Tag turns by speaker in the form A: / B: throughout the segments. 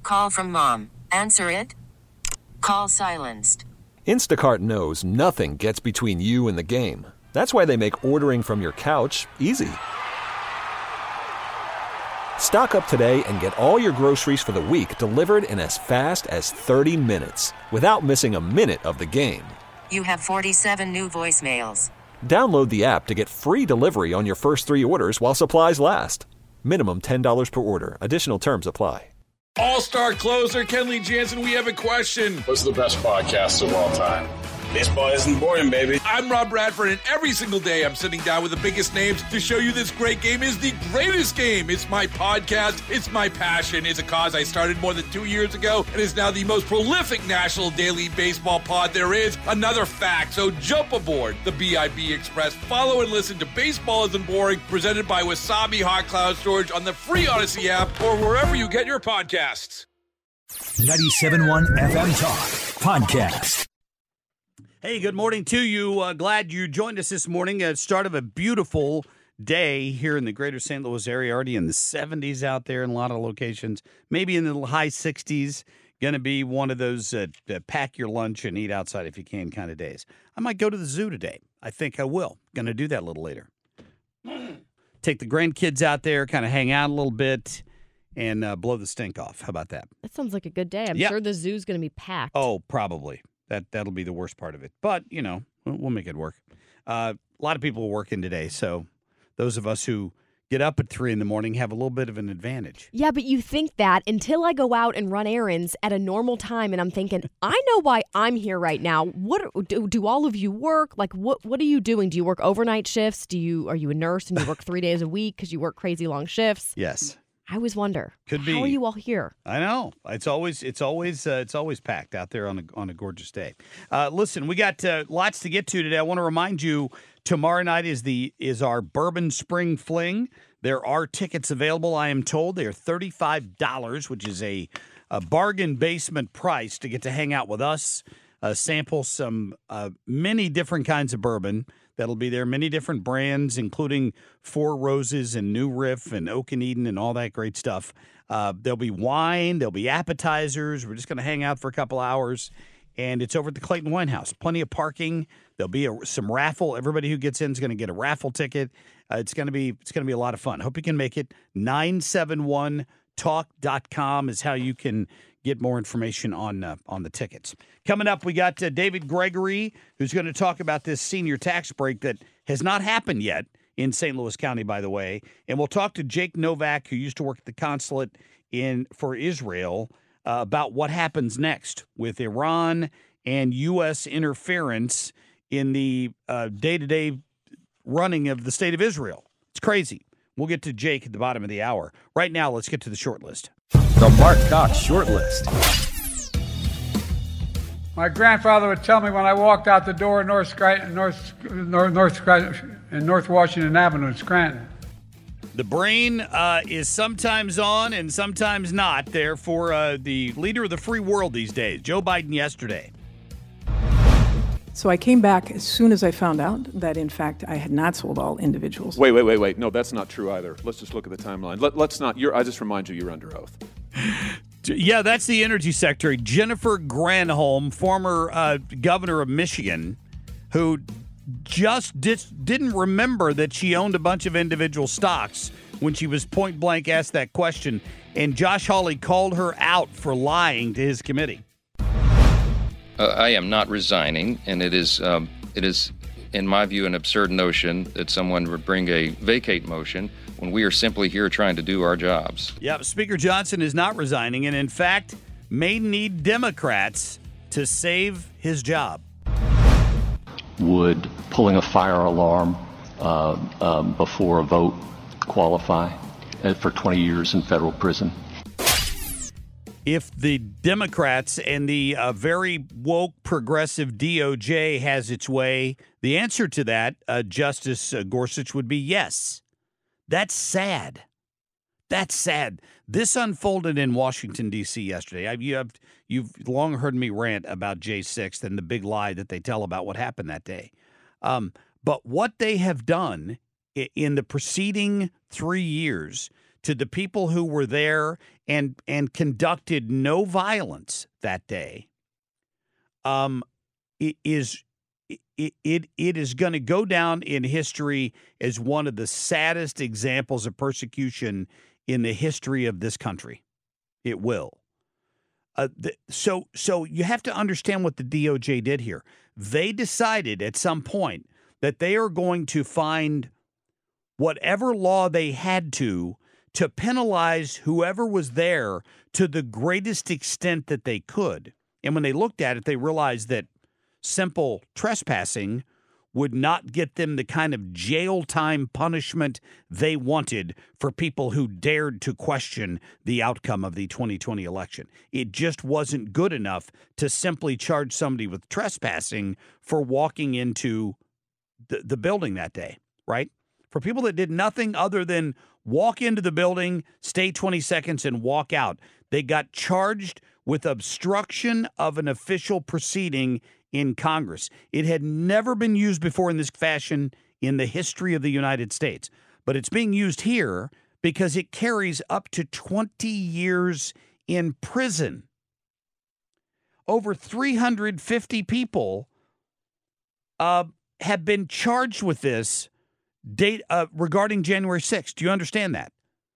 A: Call from mom. Answer it. Call silenced.
B: Instacart knows nothing gets between you and the game. That's why they make ordering from your couch easy. Stock up today and get all your groceries for the week delivered in as fast as 30 minutes without missing a minute of the game.
A: You have 47 new voicemails.
B: Download the app to get free delivery on your first 3 orders while supplies last. Minimum $10 per order. Additional terms apply.
C: All-star closer Kenley Jansen, we have a question.
D: What's the best podcast of all time? Baseball isn't boring, baby.
C: I'm Rob Bradford, and every single day I'm sitting down with the biggest names to show you this great game is the greatest game. It's my podcast. It's my passion. It's a cause I started more than 2 years ago and is now the most prolific national daily baseball pod there is. Another fact, so jump aboard the BIB Express. Follow and listen to Baseball Isn't Boring, presented by Wasabi Hot Cloud Storage on the free Odyssey app or wherever you get your podcasts.
E: 97.1 FM Talk Podcast.
F: Hey, good morning to you. Glad you joined us this morning. Start of a beautiful day here in the greater St. Louis area. Already in the 70s out there in a lot of locations. Maybe in the high 60s. Going to be one of those pack your lunch and eat outside if you can kind of days. I might go to the zoo today. I think I will. Going to do that a little later. Take the grandkids out there, kind of hang out a little bit, and blow the stink off. How about that?
G: That sounds like a good day. I'm sure the zoo's going to be packed.
F: Oh, probably. That'll be the worst part of it. But, you know, we'll make it work. A lot of people are working today, so those of us who get up at 3 in the morning have a little bit of an advantage.
G: Yeah, but you think that until I go out and run errands at a normal time, and I'm thinking, I know why I'm here right now. What do all of you work? Like, what are you doing? Do you work overnight shifts? Are you a nurse and you work 3 days a week because you work crazy long shifts?
F: Yes.
G: I always wonder.
F: Could be.
G: How are you all here?
F: I know. It's always packed out there on a gorgeous day. Listen, we got lots to get to today. I want to remind you, tomorrow night is our Bourbon Spring Fling. There are tickets available. I am told they are $35, which is a bargain basement price to get to hang out with us, sample some many different kinds of bourbon. That'll be there. Many different brands, including Four Roses and New Riff and Oak and Eden and all that great stuff. There'll be wine. There'll be appetizers. We're just going to hang out for a couple hours. And it's over at the Clayton Wine House. Plenty of parking. There'll be some raffle. Everybody who gets in is going to get a raffle ticket. It's going to be a lot of fun. Hope you can make it. 971talk.com is how you can get more information on the tickets. Coming up, we got David Gregory, who's going to talk about this senior tax break that has not happened yet in St. Louis County, by the way. And we'll talk to Jake Novak, who used to work at the consulate for Israel, about what happens next with Iran and U.S. interference in the day-to-day running of the state of Israel. It's crazy. We'll get to Jake at the bottom of the hour. Right now, let's get to the short list.
E: The Mark Cox Short List.
H: My grandfather would tell me when I walked out the door in North Washington Avenue in Scranton.
F: The brain is sometimes on and sometimes not there for the leader of the free world these days, Joe Biden yesterday.
I: So I came back as soon as I found out that, in fact, I had not sold all individuals.
J: Wait. No, that's not true either. Let's just look at the timeline. Let's not. I just remind you, you're under oath.
F: Yeah, that's the Energy Secretary, Jennifer Granholm, former governor of Michigan, who just didn't remember that she owned a bunch of individual stocks when she was point blank asked that question. And Josh Hawley called her out for lying to his committee.
K: I am not resigning, and it is, in my view, an absurd notion that someone would bring a vacate motion when we are simply here trying to do our jobs.
F: Yeah, Speaker Johnson is not resigning, and in fact, may need Democrats to save his job.
L: Would pulling a fire alarm before a vote qualify for 20 years in federal prison?
F: If the Democrats and the very woke progressive DOJ has its way, the answer to that, Justice Gorsuch, would be yes. That's sad. That's sad. This unfolded in Washington, D.C. yesterday. You've long heard me rant about J6 and the big lie that they tell about what happened that day. But what they have done in the preceding 3 years to the people who were there and conducted no violence that day, it is going to go down in history as one of the saddest examples of persecution in the history of this country. It will. So you have to understand what the DOJ did here. They decided at some point that they are going to find whatever law they had to penalize whoever was there to the greatest extent that they could. And when they looked at it, they realized that simple trespassing would not get them the kind of jail time punishment they wanted for people who dared to question the outcome of the 2020 election. It just wasn't good enough to simply charge somebody with trespassing for walking into the building that day, right? For people that did nothing other than walk into the building, stay 20 seconds, and walk out, they got charged with obstruction of an official proceeding in Congress. It had never been used before in this fashion in the history of the United States. But it's being used here because it carries up to 20 years in prison. Over 350 people have been charged with this regarding January 6th. Do you understand that?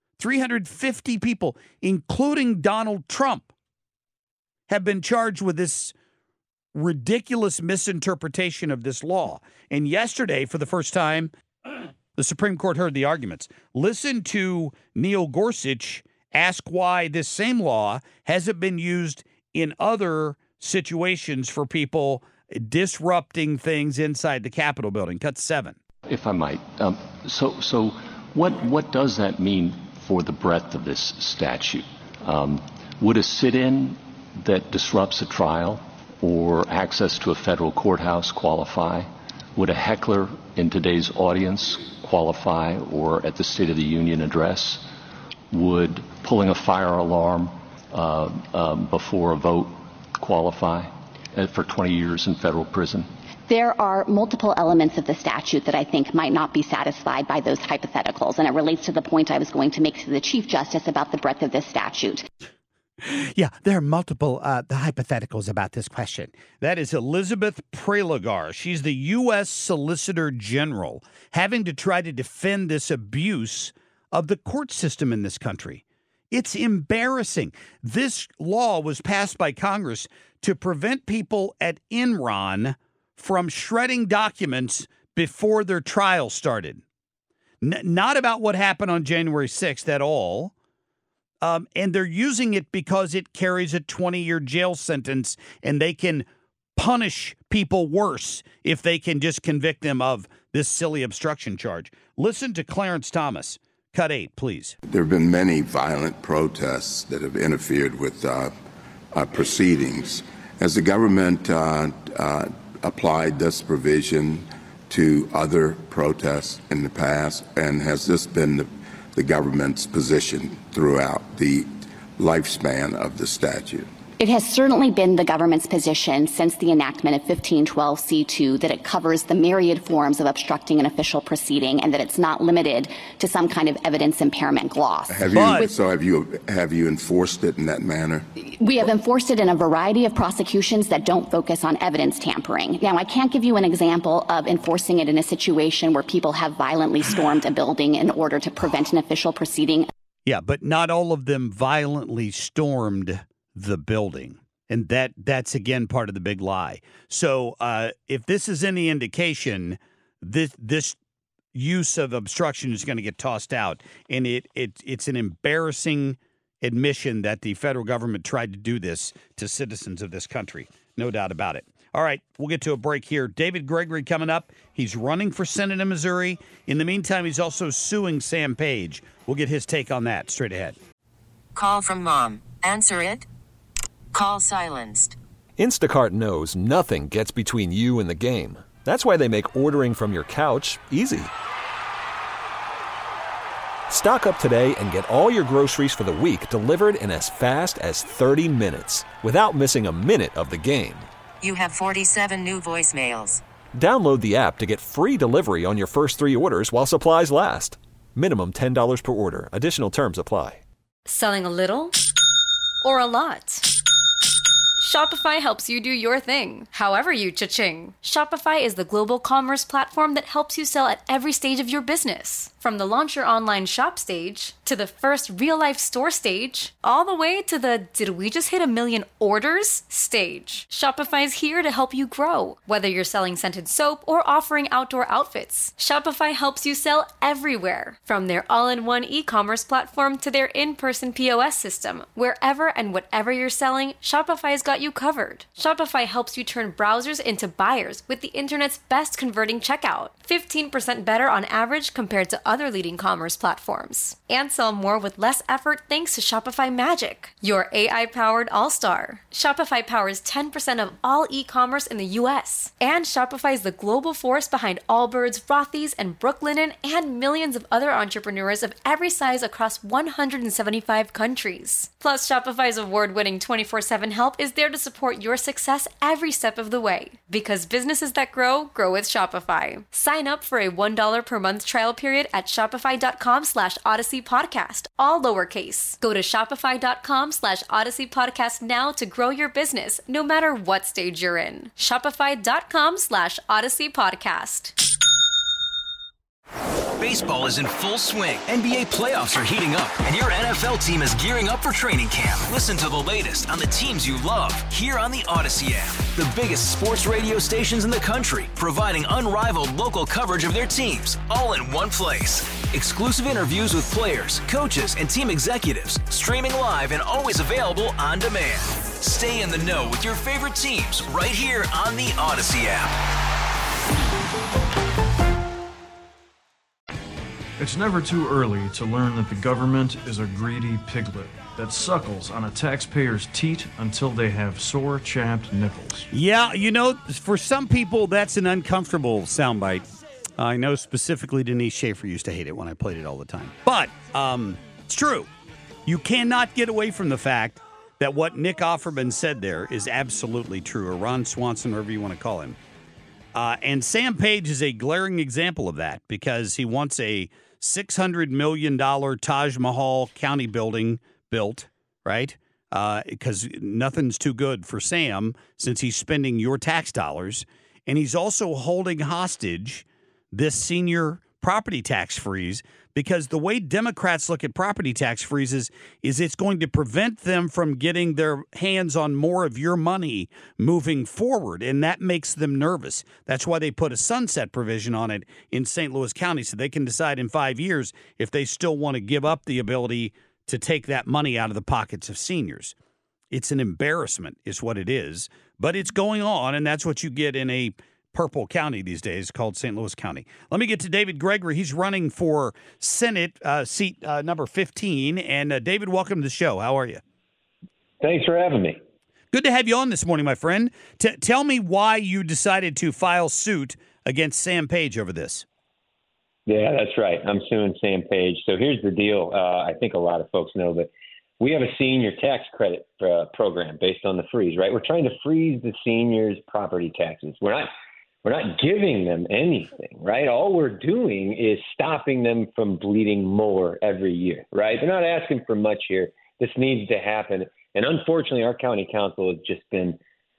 F: 350 people, including Donald Trump, have been charged with this ridiculous misinterpretation of this law. And yesterday, for the first time, the Supreme Court heard the arguments. Listen to Neil Gorsuch ask why this same law hasn't been used in other situations for people disrupting things inside the Capitol building. Cut 7.
L: If I might. So what does that mean for the breadth of this statute? Would a sit-in that disrupts a trial or access to a federal courthouse qualify? Would a heckler in today's audience qualify, or at the State of the Union address? Would pulling a fire alarm before a vote qualify for 20 years in federal prison?
M: There are multiple elements of the statute that I think might not be satisfied by those hypotheticals, and it relates to the point I was going to make to the Chief Justice about the breadth of this statute.
F: Yeah, there are multiple the hypotheticals about this question. That is Elizabeth Prelogar. She's the U.S. Solicitor General, having to try to defend this abuse of the court system in this country. It's embarrassing. This law was passed by Congress to prevent people at Enron from shredding documents before their trial started. Not about what happened on January 6th at all. And they're using it because it carries a 20-year jail sentence, and they can punish people worse if they can just convict them of this silly obstruction charge. Listen to Clarence Thomas. Cut 8, please.
N: There have been many violent protests that have interfered with proceedings. Has the government applied this provision to other protests in the past, and has this been the government's position throughout the lifespan of the statute?
M: It has certainly been the government's position since the enactment of 1512C2 that it covers the myriad forms of obstructing an official proceeding, and that it's not limited to some kind of evidence impairment gloss.
N: Have you enforced it in that manner?
M: We have enforced it in a variety of prosecutions that don't focus on evidence tampering. Now, I can't give you an example of enforcing it in a situation where people have violently stormed a building in order to prevent an official proceeding.
F: Yeah, but not all of them violently stormed the building. And that's, again, part of the big lie. So if this is any indication, this use of obstruction is going to get tossed out. And it's an embarrassing admission that the federal government tried to do this to citizens of this country. No doubt about it. All right, we'll get to a break here. David Gregory coming up. He's running for Senate in Missouri. In the meantime, he's also suing Sam Page. We'll get his take on that straight ahead.
A: Call from mom. Answer it. Call silenced.
B: Instacart knows nothing gets between you and the game. That's why they make ordering from your couch easy. Stock up today and get all your groceries for the week delivered in as fast as 30 minutes without missing a minute of the game.
A: You have 47 new voicemails.
B: Download the app to get free delivery on your first 3 orders while supplies last. Minimum $10 per order. Additional terms apply.
O: Selling a little or a lot? Shopify helps you do your thing, however you cha-ching. Shopify is the global commerce platform that helps you sell at every stage of your business. From the launch your online shop stage, to the first real-life store stage, all the way to the did we just hit 1 million orders stage. Shopify's here to help you grow. Whether you're selling scented soap or offering outdoor outfits, Shopify helps you sell everywhere. From their all-in-one e-commerce platform to their in-person POS system, wherever and whatever you're selling, Shopify's got you covered. Shopify helps you turn browsers into buyers with the internet's best converting checkout. 15% better on average compared to other leading commerce platforms. And sell more with less effort thanks to Shopify Magic, your AI-powered all-star. Shopify powers 10% of all e-commerce in the US. And Shopify is the global force behind Allbirds, Rothy's, and Brooklinen, and millions of other entrepreneurs of every size across 175 countries. Plus, Shopify's award-winning 24/7 help is there to support your success every step of the way. Because businesses that grow, grow with Shopify. Sign up for a $1 per month trial period at shopify.com/Odyssey Podcast, all lowercase. Go to shopify.com/Odyssey Podcast now to grow your business, no matter what stage you're in. Shopify.com/Odyssey Podcast.
P: Baseball is in full swing. NBA playoffs are heating up, and your NFL team is gearing up for training camp. Listen to the latest on the teams you love here on the Odyssey app. The biggest sports radio stations in the country, providing unrivaled local coverage of their teams, all in one place. Exclusive interviews with players, coaches, and team executives, streaming live and always available on demand. Stay in the know with your favorite teams right here on the Odyssey app.
Q: It's never too early to learn that the government is a greedy piglet that suckles on a taxpayer's teat until they have sore, chapped nipples.
F: Yeah, you know, for some people, that's an uncomfortable soundbite. I know specifically Denise Schaefer used to hate it when I played it all the time. But it's true. You cannot get away from the fact that what Nick Offerman said there is absolutely true, or Ron Swanson, whatever you want to call him. And Sam Page is a glaring example of that because he wants a $600 million Taj Mahal County building built, right? Because nothing's too good for Sam since he's spending your tax dollars. And he's also holding hostage this senior property tax freeze because the way Democrats look at property tax freezes is it's going to prevent them from getting their hands on more of your money moving forward, and that makes them nervous. That's why they put a sunset provision on it in St. Louis County so they can decide in 5 years if they still want to give up the ability to take that money out of the pockets of seniors. It's an embarrassment is what it is, but it's going on, and that's what you get in a purple county these days called St. Louis County. Let me get to David Gregory. He's running for Senate seat number 15. And David, welcome to the show. How are you?
R: Thanks for having me.
F: Good to have you on this morning, my friend. Tell me why you decided to file suit against Sam Page over this.
R: Yeah, that's right. I'm suing Sam Page. So here's the deal. I think a lot of folks know that we have a senior tax credit program based on the freeze, right? We're trying to freeze the seniors' property taxes. We're not giving them anything, right? All we're doing is stopping them from bleeding more every year, right? They're not asking for much here. This needs to happen. And unfortunately, our county council has just been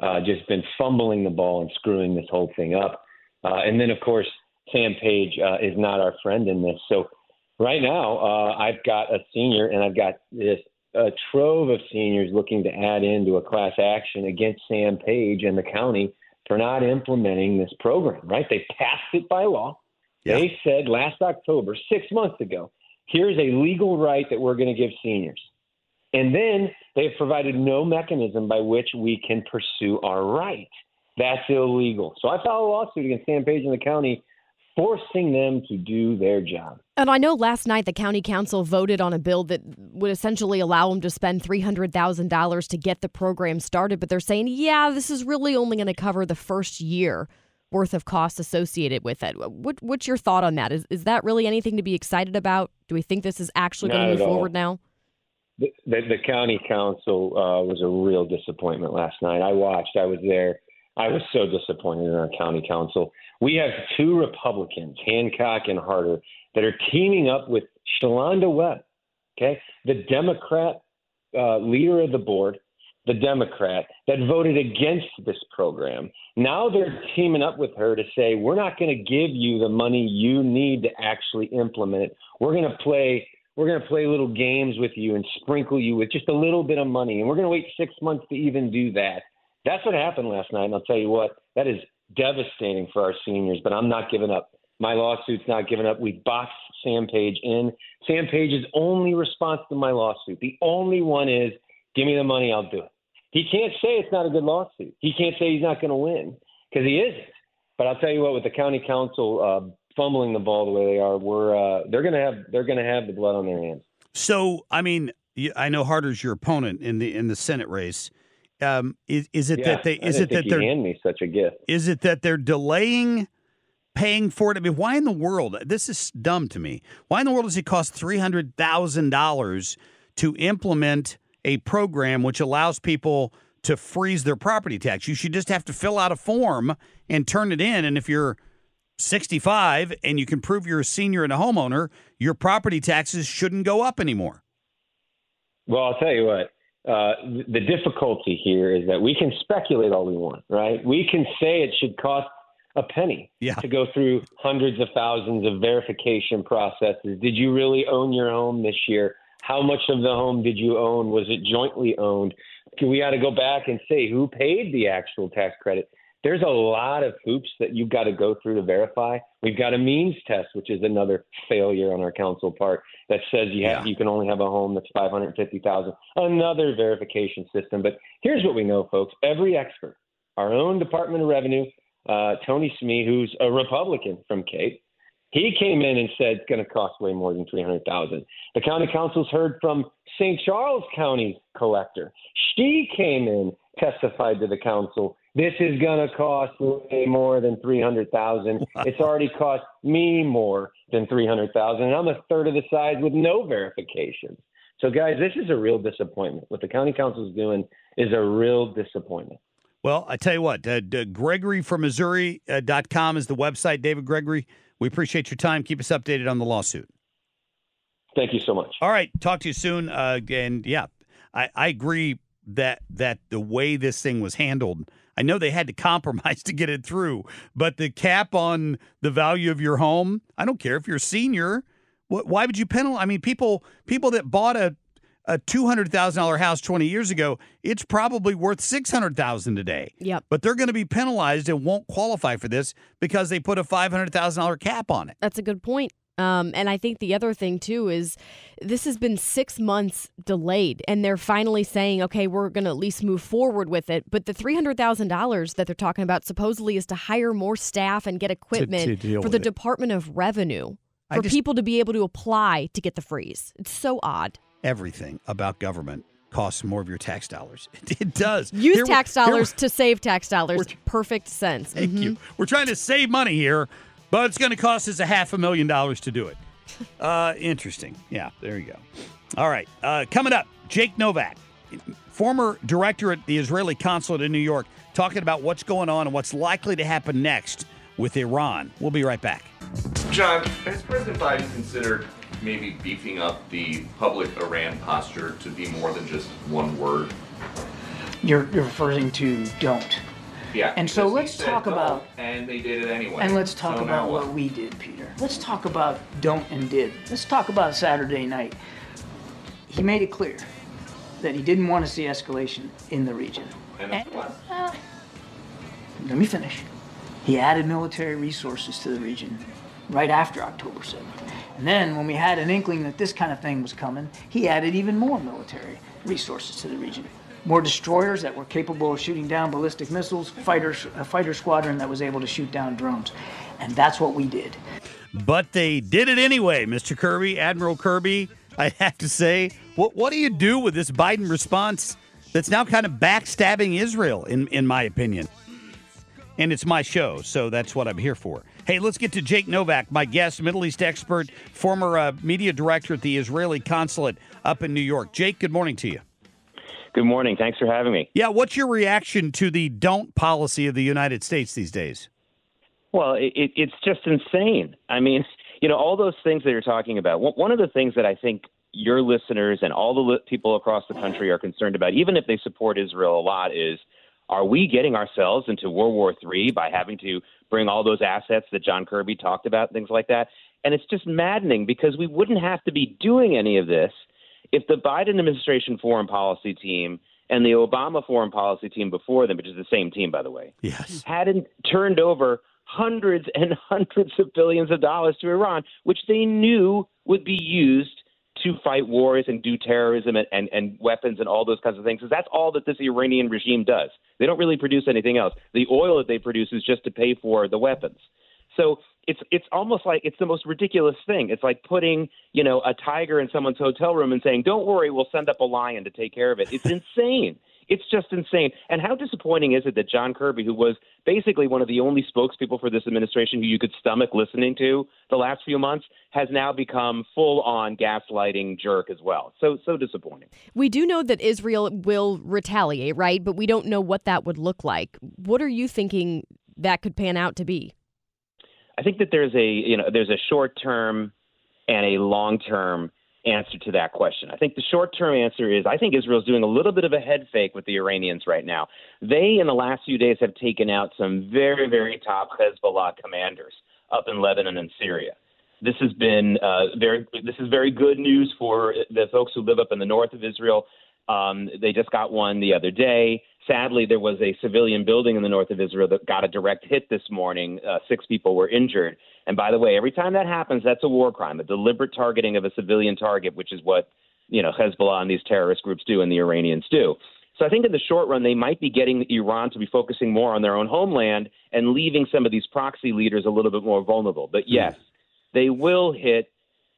R: fumbling the ball and screwing this whole thing up. And then, of course, Sam Page is not our friend in this. So right now, I've got a senior and I've got this trove of seniors looking to add into a class action against Sam Page and the county for not implementing this program, right? They passed it by law. Yeah. They said last October, 6 months ago, here's a legal right that we're going to give seniors. And then they've provided no mechanism by which we can pursue our right. That's illegal. So I filed a lawsuit against Sam Page and the county, forcing them to do their job.
G: And I know last night the county council voted on a bill that would essentially allow them to spend $300,000 to get the program started. But they're saying, yeah, this is really only going to cover the first year worth of costs associated with it. What's your thought on that? Is that really anything to be excited about? Do we think this is actually going to move forward now?
R: The county council was a real disappointment last night. I watched. I was there. I was so disappointed in our county council. We have two Republicans, Hancock and Harder, that are teaming up with Shalonda Webb, okay, the Democrat leader of the board, the Democrat that voted against this program. Now they're teaming up with her to say, we're not going to give you the money you need to actually implement it. We're going to play little games with you and sprinkle you with just a little bit of money. And we're going to wait 6 months to even do that. That's what happened last night. And I'll tell you what, that is devastating for our seniors, but I'm not giving up. My lawsuit's not giving up. We boxed Sam Page in. Sam Page's only response to my lawsuit, the only one is, give me the money, I'll do it. He can't say it's not a good lawsuit. He can't say he's not going to win because he isn't. But I'll tell you what, with the county council fumbling the ball the way they are, they're going to have the blood on their hands.
F: So, I mean, I know Harder's your opponent in the Senate race. Is it that they're
R: hand me such a gift?
F: Is it that they're delaying paying for it? I mean, why in the world? This is dumb to me. Why in the world does it cost $300,000 to implement a program which allows people to freeze their property tax? You should just have to fill out a form and turn it in. And if you're 65 and you can prove you're a senior and a homeowner, your property taxes shouldn't go up anymore.
R: Well, I'll tell you what. The difficulty here is that we can speculate all we want, right? We can say it should cost a penny to go through hundreds of thousands of verification processes. Did you really own your home this year? How much of the home did you own? Was it jointly owned? We got to go back and say who paid the actual tax credit. There's a lot of hoops that you've got to go through to verify. We've got a means test, which is another failure on our council part that says you can only have a home that's $550,000. Another verification system. But here's what we know, folks. Every expert, our own Department of Revenue, Tony Smee, who's a Republican from Cape, he came in and said it's going to cost way more than $300,000. The county council's heard from St. Charles County collector. She came in, testified to the council. This is going to cost way more than $300,000. Wow. It's already cost me more than $300,000, and I'm a third of the size with no verification. So, guys, this is a real disappointment. What the county council is doing is a real disappointment.
F: Well, I tell you what, GregoryFromMissouri.com is the website. David Gregory, we appreciate your time. Keep us updated on the lawsuit.
R: Thank you so much.
F: All right. Talk to you soon. And, yeah, I agree that the way this thing was handled, I know they had to compromise to get it through, but the cap on the value of your home, I don't care if you're a senior. Why would you penalize? I mean, people that bought a $200,000 house 20 years ago, it's probably worth $600,000 today.
G: Yep.
F: But they're going to be penalized and won't qualify for this because they put a $500,000 cap on it.
G: That's a good point. And I think the other thing, too, is this has been 6 months delayed, and they're finally saying, okay, we're going to at least move forward with it. But the $300,000 that they're talking about supposedly is to hire more staff and get equipment for the Department of Revenue for people to be able to apply to get the freeze. It's so odd.
F: Everything about government costs more of your tax dollars. It does.
G: Use tax dollars to save tax dollars. Perfect sense.
F: Thank you. We're trying to save money here, but it's going to cost us $500,000 to do it. Interesting. Yeah, there you go. All right. Coming up, Jake Novak, former director at the Israeli consulate in New York, talking about what's going on and what's likely to happen next with Iran. We'll be right back.
S: John, has President Biden considered maybe beefing up the public Iran posture to be more than just one word?
T: You're referring to don't.
S: Yeah.
T: And so let's talk about...
S: And they did it anyway.
T: And let's talk about what we did, Peter. Let's talk about don't and did. Let's talk about Saturday night. He made it clear that he didn't want to see escalation in the region.
S: And what?
T: Let me finish. He added military resources to the region right after October 7th. And then when we had an inkling that this kind of thing was coming, he added even more military resources to the region. More destroyers that were capable of shooting down ballistic missiles, a fighter squadron that was able to shoot down drones. And that's what we did.
F: But they did it anyway, Mr. Kirby, Admiral Kirby. I have to say, what do you do with this Biden response that's now kind of backstabbing Israel, in my opinion? And it's my show, so that's what I'm here for. Hey, let's get to Jake Novak, my guest, Middle East expert, former media director at the Israeli consulate up in New York. Jake, good morning to you.
U: Good morning. Thanks for having me.
F: Yeah, what's your reaction to the don't policy of the United States these days?
U: Well, it's just insane. I mean, all those things that you're talking about. One of the things that I think your listeners and all the people across the country are concerned about, even if they support Israel a lot, is, are we getting ourselves into World War III by having to bring all those assets that John Kirby talked about, things like that? And it's just maddening, because we wouldn't have to be doing any of this if the Biden administration foreign policy team and the Obama foreign policy team before them, which is the same team, by the way, hadn't turned over hundreds and hundreds of billions of dollars to Iran, which they knew would be used to fight wars and do terrorism and weapons and all those kinds of things. Because that's all that this Iranian regime does. They don't really produce anything else. The oil that they produce is just to pay for the weapons. So it's almost like it's the most ridiculous thing. It's like putting, a tiger in someone's hotel room and saying, don't worry, we'll send up a lion to take care of it. It's insane. It's just insane. And how disappointing is it that John Kirby, who was basically one of the only spokespeople for this administration who you could stomach listening to the last few months, has now become full-on gaslighting jerk as well. So disappointing. We do know that Israel will retaliate, right? But we don't know what that would look like. What are you thinking that could pan out to be? I think that there's a short-term and a long-term answer to that question. I think the short-term answer is, I think Israel's doing a little bit of a head fake with the Iranians right now. They, in the last few days, have taken out some very, very top Hezbollah commanders up in Lebanon and Syria. This has been very good news for the folks who live up in the north of Israel. They just got one the other day. Sadly, there was a civilian building in the north of Israel that got a direct hit this morning. 6 people were injured. And by the way, every time that happens, that's a war crime, a deliberate targeting of a civilian target, which is what, Hezbollah and these terrorist groups do and the Iranians do. So I think in the short run, they might be getting Iran to be focusing more on their own homeland and leaving some of these proxy leaders a little bit more vulnerable. But yes, they will hit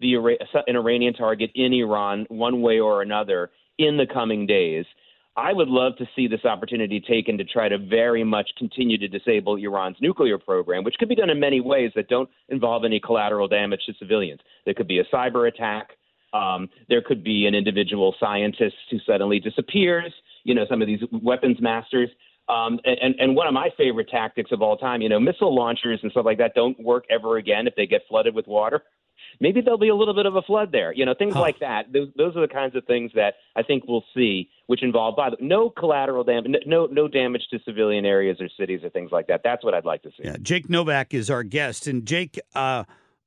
U: an Iranian target in Iran one way or another in the coming days. I would love to see this opportunity taken to try to very much continue to disable Iran's nuclear program, which could be done in many ways that don't involve any collateral damage to civilians. There could be a cyber attack. There could be an individual scientist who suddenly disappears, some of these weapons masters. And one of my favorite tactics of all time, missile launchers and stuff like that don't work ever again if they get flooded with water. Maybe there'll be a little bit of a flood there, things like that. Those are the kinds of things that I think we'll see, which involve no collateral damage, no damage to civilian areas or cities or things like that. That's what I'd like to see. Yeah, Jake Novak is our guest. And Jake, I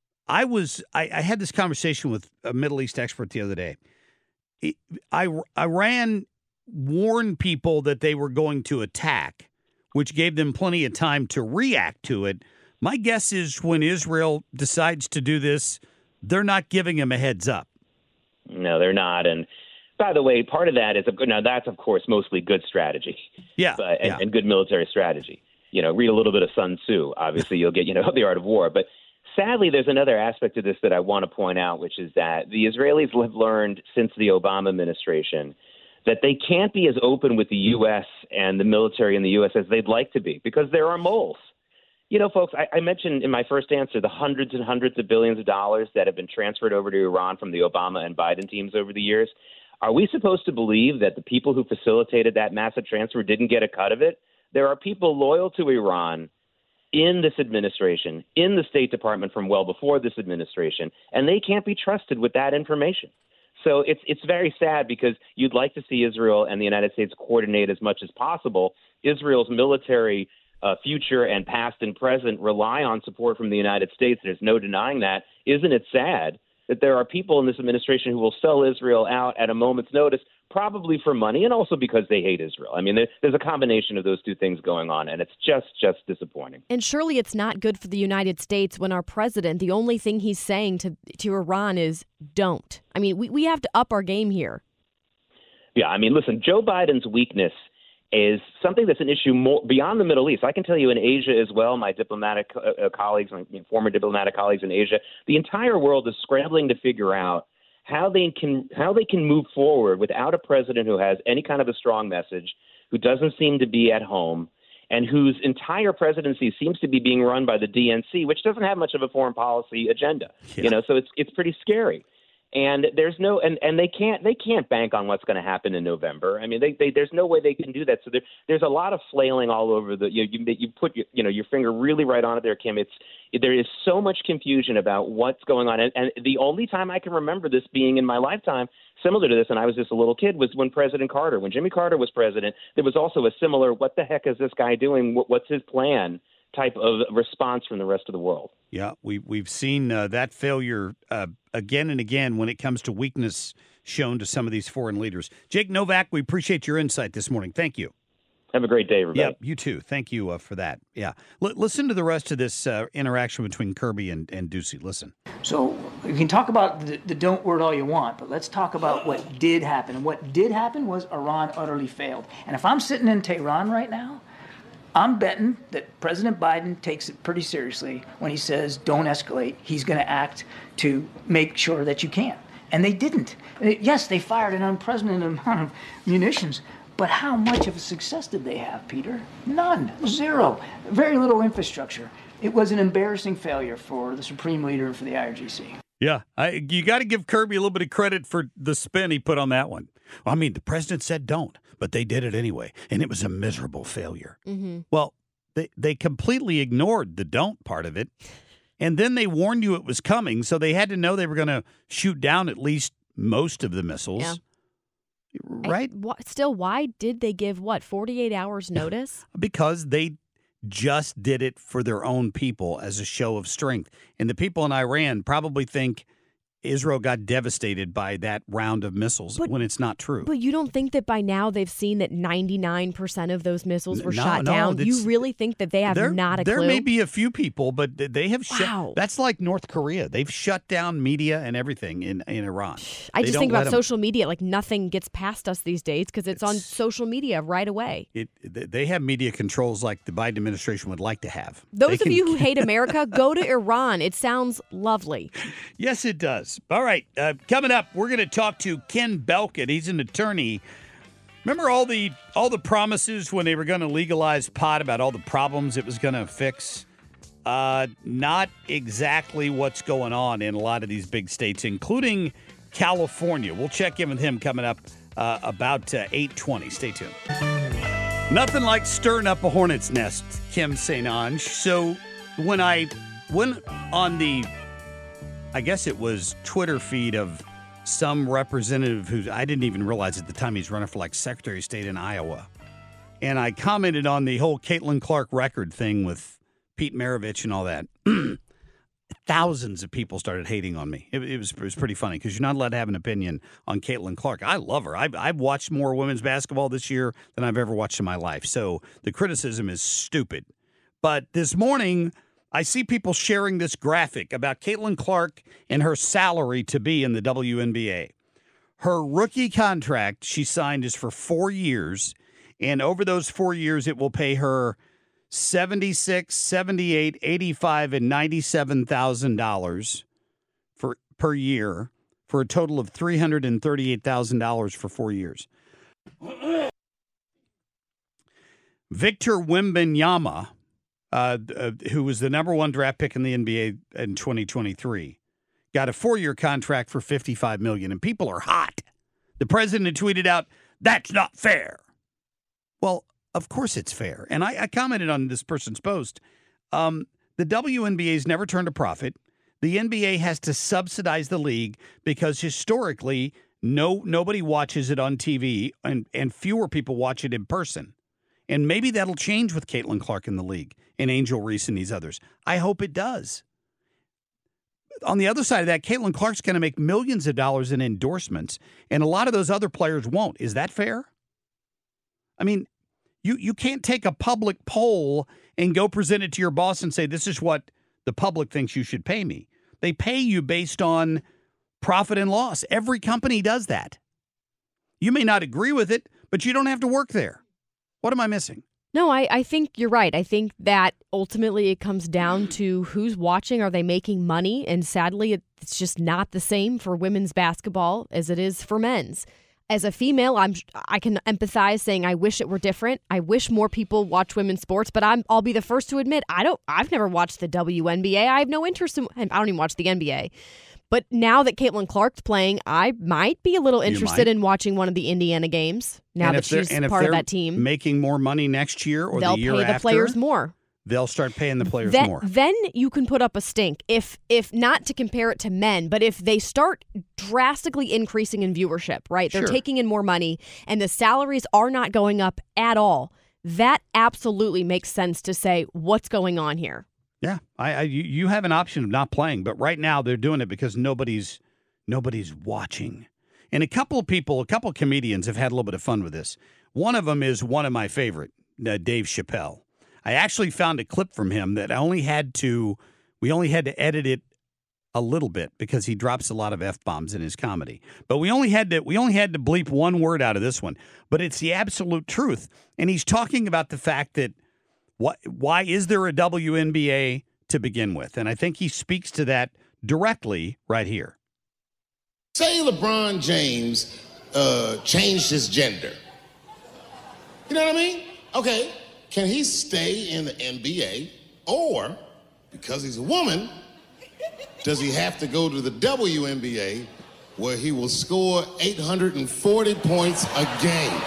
U: had this conversation with a Middle East expert the other day. Iran warned people that they were going to attack, which gave them plenty of time to react to it. My guess is when Israel decides to do this, they're not giving them a heads up. No, they're not. And by the way, part of that is that's, of course, mostly good strategy. Yeah. And good military strategy. Read a little bit of Sun Tzu. Obviously, you'll get, The Art of War. But sadly, there's another aspect to this that I want to point out, which is that the Israelis have learned since the Obama administration that they can't be as open with the U.S. and the military in the U.S. as they'd like to be, because there are moles. Folks, I mentioned in my first answer the hundreds and hundreds of billions of dollars that have been transferred over to Iran from the Obama and Biden teams over the years. Are we supposed to believe that the people who facilitated that massive transfer didn't get a cut of it? There are people loyal to Iran in this administration, in the State Department from well before this administration, and they can't be trusted with that information. So it's very sad, because you'd like to see Israel and the United States coordinate as much as possible. Israel's military future and past and present rely on support from the United States. There's no denying that. Isn't it sad that there are people in this administration who will sell Israel out at a moment's notice, probably for money and also because they hate Israel? I mean, there's a combination of those two things going on, and it's just disappointing. And surely it's not good for the United States when our president, the only thing he's saying to Iran is don't. I mean, we have to up our game here. Yeah, I mean, listen, Joe Biden's weakness is something that's an issue more beyond the Middle East. I can tell you in Asia as well, my diplomatic colleagues, my former diplomatic colleagues in Asia, the entire world is scrambling to figure out how they can move forward without a president who has any kind of a strong message, who doesn't seem to be at home, and whose entire presidency seems to be being run by the DNC, which doesn't have much of a foreign policy agenda. Yeah. So it's pretty scary. And there's no, and they can't bank on what's going to happen in November. I mean, there's no way they can do that. So there's a lot of flailing all over the. You put your finger really right on it there, Kim. There is so much confusion about what's going on, and the only time I can remember this being in my lifetime, similar to this, and I was just a little kid, was when Jimmy Carter was president. There was also a similar, what the heck is this guy doing? What's his plan? Type of response from the rest of the world.
F: Yeah, we've seen that failure again and again when it comes to weakness shown to some of these foreign leaders. Jake Novak, we appreciate your insight this morning. Thank you.
U: Have a great day, everybody.
F: Yeah, you too. Thank you for that. Yeah. Listen to the rest of this interaction between Kirby and Ducey. Listen.
T: So you can talk about the don't word all you want, but let's talk about what did happen. And what did happen was Iran utterly failed. And if I'm sitting in Tehran right now, I'm betting that President Biden takes it pretty seriously when he says don't escalate. He's going to act to make sure that you can't. And they didn't. Yes, they fired an unprecedented amount of munitions, but how much of a success did they have, Peter? None. Zero. Very little infrastructure. It was an embarrassing failure for the Supreme Leader and for the IRGC.
F: Yeah, you got to give Kirby a little bit of credit for the spin he put on that one. I mean, the president said don't, but they did it anyway, and it was a miserable failure.
G: Mm-hmm.
F: Well, they completely ignored the don't part of it, and then they warned you it was coming, so they had to know they were going to shoot down at least most of the missiles.
G: Yeah.
F: Right?
G: Still, why did they give, 48 hours notice?
F: Because they just did it for their own people as a show of strength. And the people in Iran probably think Israel got devastated by that round of missiles when it's not true.
G: But you don't think that by now they've seen that 99% of those missiles were shot down? You really think that they have not a clue?
F: There may be a few people, but they have
G: Wow.
F: That's like North Korea. They've shut down media and everything in Iran.
G: I just think about social media, like nothing gets past us these days because it's on social media right away.
F: They have media controls like the Biden administration would like to have.
G: Those of you who hate America, go to Iran. It sounds lovely.
F: Yes, it does. All right, coming up, we're going to talk to Ken Belkin. He's an attorney. Remember all the promises when they were going to legalize pot about all the problems it was going to fix? Not exactly what's going on in a lot of these big states, including California. We'll check in with him coming up about 8:20. Stay tuned. Nothing like stirring up a hornet's nest, Kim St. Ange. So when I went on the, I guess it was Twitter feed of some representative who I didn't even realize at the time he's running for like Secretary of State in Iowa. And I commented on the whole Caitlin Clark record thing with Pete Maravich and all that. Thousands of people started hating on me. It was pretty funny because you're not allowed to have an opinion on Caitlin Clark. I love her. I've watched more women's basketball this year than I've ever watched in my life. So the criticism is stupid. But this morning, I see people sharing this graphic about Caitlin Clark and her salary to be in the WNBA. Her rookie contract she signed is for 4 years, and over those 4 years, it will pay her $76,000, $78,000, $85,000, and $97,000 per year for a total of $338,000 for 4 years. Victor Wembanyama, who was the number one draft pick in the NBA in 2023, got a 4-year contract for $55 million, and people are hot. The president tweeted out, "That's not fair." Well, of course it's fair. And I commented on this person's post. The WNBA's never turned a profit. The NBA has to subsidize the league because historically, nobody watches it on TV and fewer people watch it in person. And maybe that'll change with Caitlin Clark in the league and Angel Reese and these others. I hope it does. On the other side of that, Caitlin Clark's going to make millions of dollars in endorsements, and a lot of those other players won't. Is that fair? I mean, you can't take a public poll and go present it to your boss and say, this is what the public thinks you should pay me. They pay you based on profit and loss. Every company does that. You may not agree with it, but you don't have to work there. What am I missing?
G: No, I think you're right. I think that ultimately it comes down to who's watching. Are they making money? And sadly, it's just not the same for women's basketball as it is for men's. As a female, I can empathize saying I wish it were different. I wish more people watch women's sports, but I'll be the first to admit I've never watched the WNBA. I have no interest in. I don't even watch the NBA. But now that Caitlin Clark's playing, I might be a little interested in watching one of the Indiana games now that she's part of that team.
F: Making more money next year or the year after,
G: they'll pay the players more.
F: They'll start paying the players more.
G: Then you can put up a stink. If not to compare it to men, but if they start drastically increasing in viewership, right? They're taking in more money and the salaries are not going up at all. That absolutely makes sense to say, what's going on here?
F: Yeah, you have an option of not playing, but right now they're doing it because nobody's watching. And a couple of comedians have had a little bit of fun with this. One of them is one of my favorite, Dave Chappelle. I actually found a clip from him that we only had to edit it a little bit because he drops a lot of F-bombs in his comedy. But we only had to bleep one word out of this one. But it's the absolute truth. And he's talking about the fact that why is there a WNBA to begin with? And I think he speaks to that directly right here.
D: Say LeBron James changed his gender. You know what I mean? Okay. Can he stay in the NBA, or, because he's a woman, does he have to go to the WNBA where he will score 840 points a game?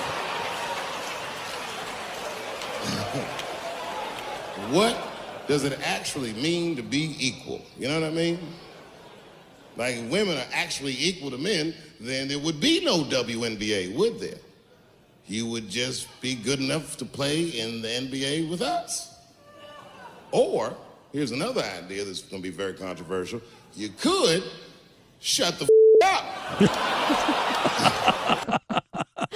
D: What does it actually mean to be equal? You know what I mean? Like, if women are actually equal to men, then there would be no WNBA, would there? You would just be good enough to play in the NBA with us. Or, here's another idea that's going to be very controversial. You could shut the up.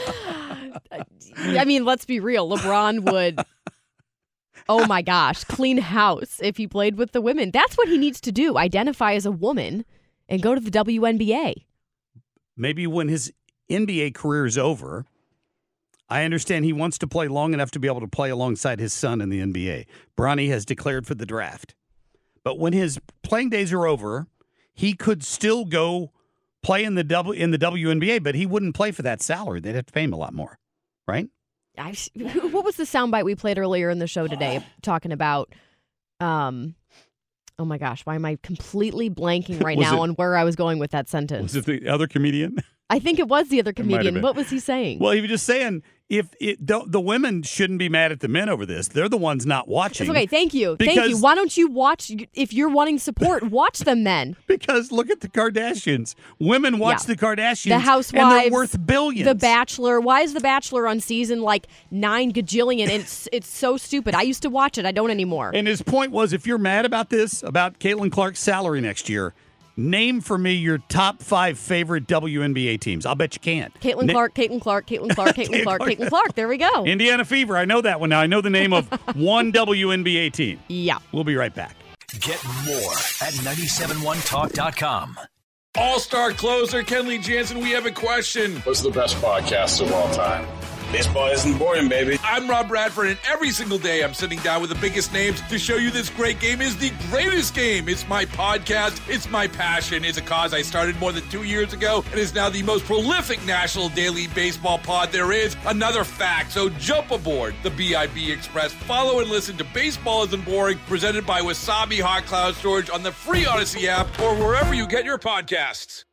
G: I mean, let's be real. LeBron would, oh my gosh, clean house if he played with the women. That's what he needs to do, identify as a woman and go to the WNBA.
F: Maybe when his NBA career is over, I understand he wants to play long enough to be able to play alongside his son in the NBA. Bronny has declared for the draft. But when his playing days are over, he could still go play in the WNBA, but he wouldn't play for that salary. They'd have to pay him a lot more, right?
G: What was the soundbite we played earlier in the show today talking about, oh my gosh, why am I completely blanking right now on where I was going with that sentence?
F: Was it the other comedian?
G: I think it was the other comedian. What was he saying?
F: Well, he was just saying the women shouldn't be mad at the men over this. They're the ones not watching.
G: It's okay, thank you. Thank you. Why don't you watch, if you're wanting support, watch them then.
F: Because look at the Kardashians. Women watch the Kardashians.
G: The Housewives.
F: And they're worth billions.
G: The Bachelor. Why is The Bachelor on season 9 gajillion? It's so stupid. I used to watch it. I don't anymore.
F: And his point was, if you're mad about this, about Caitlin Clark's salary next year, name for me your top 5 favorite WNBA teams. I'll bet you can't.
G: Caitlin Clark. There we go.
F: Indiana Fever. I know that one now. I know the name of one WNBA team.
G: Yeah.
F: We'll be right back.
P: Get more at 971talk.com.
C: All-star closer Kenley Jansen, we have a question.
V: What's the best podcast of all time? Baseball isn't boring, baby.
C: I'm Rob Bradford, and every single day I'm sitting down with the biggest names to show you this great game is the greatest game. It's my podcast. It's my passion. It's a cause I started more than 2 years ago and is now the most prolific national daily baseball pod there is. Another fact, so jump aboard the BIB Express. Follow and listen to Baseball Isn't Boring, presented by Wasabi Hot Cloud Storage on the free Odyssey app or wherever you get your podcasts.